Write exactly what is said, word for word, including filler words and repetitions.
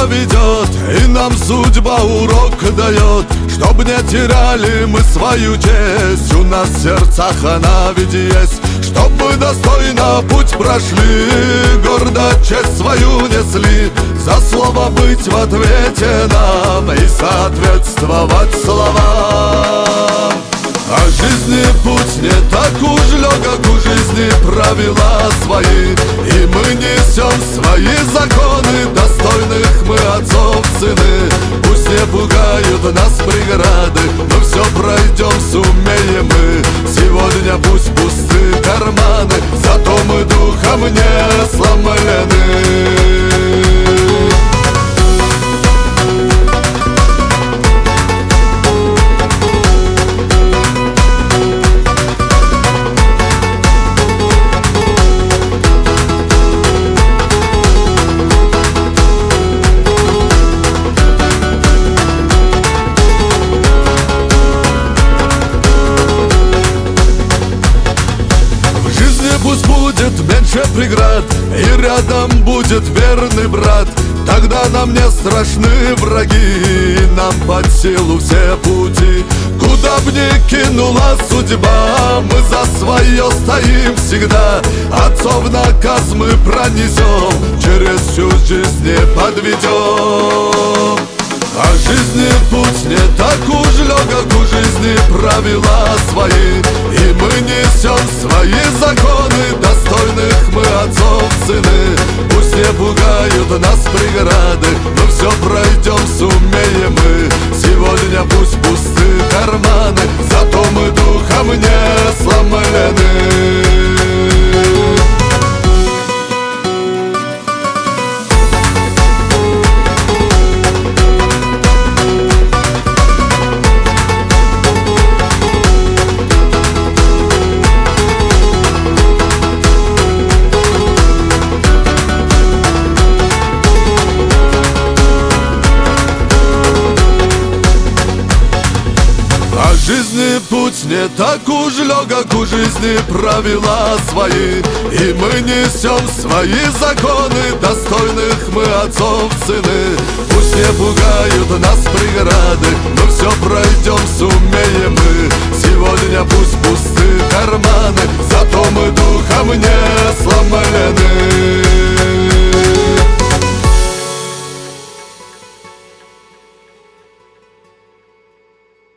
ведет, и нам судьба урок дает, чтоб не теряли мы свою честь. У нас в сердцах она ведь есть, чтоб мы достойно путь прошли, гордо честь свою несли, за слово быть в ответе нам и соответствовать словам. А жизни путь не так уж легок, у жизни правила свои, и мы несем свои законы, достойных мы отцов сыны. Пусть не пугают нас преграды, мы все пройдем, сумеем мы. Сегодня пусть пусты карманы, зато мы духом не сломлены. Пусть будет меньше преград, и рядом будет верный брат. Тогда нам не страшны враги, и нам под силу все пути. Куда б ни кинула судьба, мы за свое стоим всегда. Отцов наказ мы пронесем, через всю жизнь не подведем. А жизни путь не так уж легок, у жизни правила свои, и мы несем свои законы, достойных мы отцов сыны. Пусть не пугают нас преграды, мы все пройдем, сумеем мы. Сегодня пусть пусты карманы, зато мы духом не сломлены. Жизни путь не так уж легок, у жизни правила свои, и мы несем свои законы, достойных мы отцов сыны. Пусть не пугают нас преграды, мы все пройдем, сумеем мы. Сегодня пусть пусты карманы, зато мы духом не